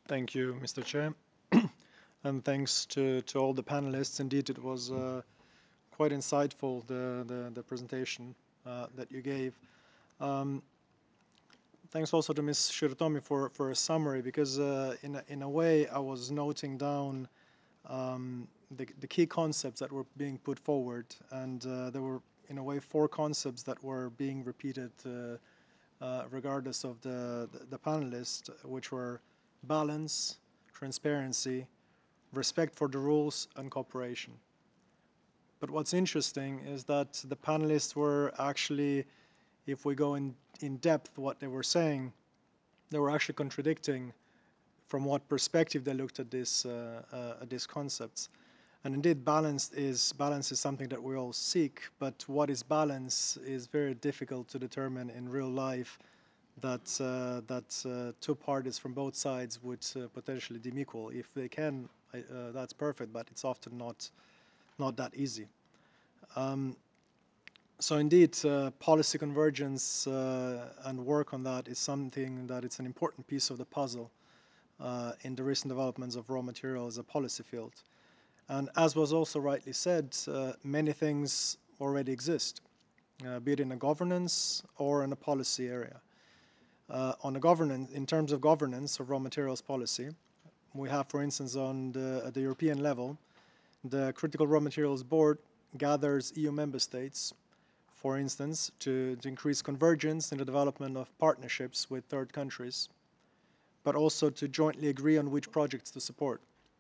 Thank you, Mr. Chair, and thanks to all the panelists. Indeed, it was quite insightful, the presentation that you gave. Um, Thanks also to Ms. Shirtomi for a summary, because in a way I was noting down the key concepts that were being put forward, and there were in a way four concepts that were being repeated regardless of the panelists, which were balance, transparency, respect for the rules, and cooperation. But what's interesting is that the panelists were actually, if we go in depth what they were saying, they were actually contradicting from what perspective they looked at these concepts. And indeed, balance is something that we all seek, but what is balance is very difficult to determine in real life. That two parties from both sides would potentially deem equal. If they can, that's perfect, but it's often not that easy. So indeed, policy convergence and work on that is something that it's an important piece of the puzzle in the recent developments of raw materials as a policy field. And as was also rightly said, many things already exist, be it in a governance or in a policy area. On the governance, in terms of governance of raw materials policy, we have, for instance, at the European level, the Critical Raw Materials Board gathers EU member states, for instance, to increase convergence in the development of partnerships with third countries, but also to jointly agree on which projects to support.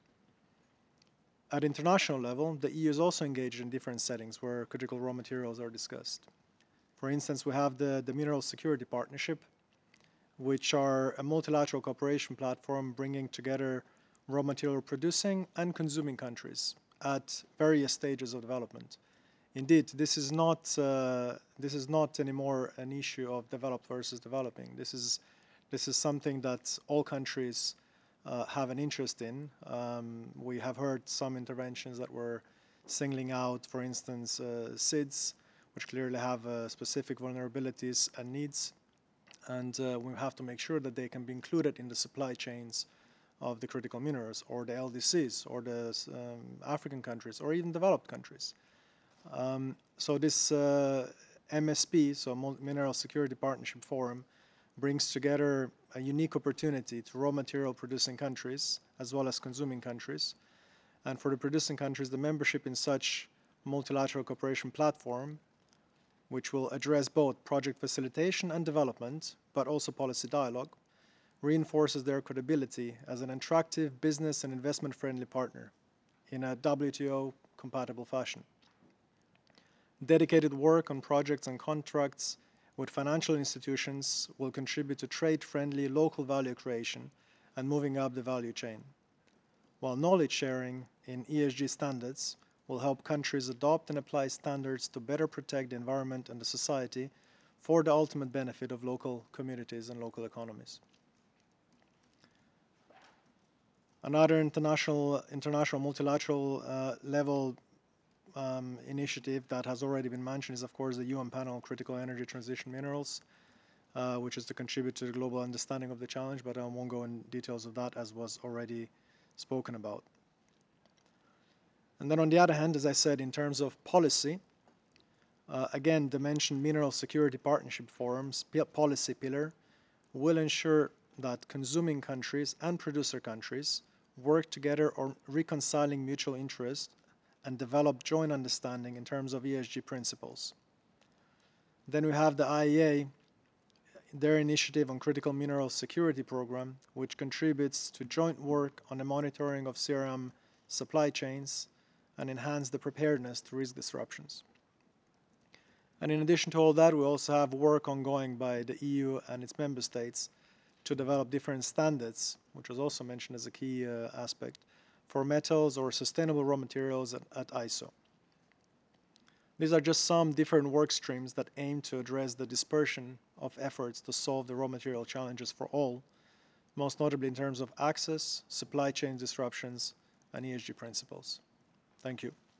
At international level, the EU is also engaged in different settings where critical raw materials are discussed. For instance, we have the Mineral Security Partnership, which are a multilateral cooperation platform bringing together raw material producing and consuming countries at various stages of development. Indeed, this is not anymore an issue of developed versus developing. This is something that all countries have an interest in. We have heard some interventions that were singling out, for instance, SIDS, which clearly have specific vulnerabilities and needs, and we have to make sure that they can be included in the supply chains of the critical minerals, or the LDCs, or the African countries, or even developed countries. So this MSP, so Mineral Security Partnership Forum, brings together a unique opportunity to raw material producing countries as well as consuming countries. And for the producing countries, the membership in such multilateral cooperation platform, which will address both project facilitation and development, but also policy dialogue, reinforces their credibility as an attractive business and investment friendly partner in a WTO compatible fashion. Dedicated work on projects and contracts with financial institutions will contribute to trade-friendly local value creation and moving up the value chain, while knowledge sharing in ESG standards will help countries adopt and apply standards to better protect the environment and the society for the ultimate benefit of local communities and local economies. Another international multilateral level initiative that has already been mentioned is, of course, the UN panel on critical energy transition minerals, which is to contribute to the global understanding of the challenge, but I won't go in details of that, as was already spoken about. And then on the other hand, as I said, in terms of policy, again, the mentioned Mineral Security Partnership Forum's policy pillar will ensure that consuming countries and producer countries work together on reconciling mutual interest and develop joint understanding in terms of ESG principles. Then we have the IEA, their initiative on Critical Mineral Security Program, which contributes to joint work on the monitoring of CRM supply chains and enhance the preparedness to risk disruptions. And in addition to all that, we also have work ongoing by the EU and its member states to develop different standards, which was also mentioned as a key aspect, for metals or sustainable raw materials at ISO. These are just some different work streams that aim to address the dispersion of efforts to solve the raw material challenges for all, most notably in terms of access, supply chain disruptions, and ESG principles. Thank you.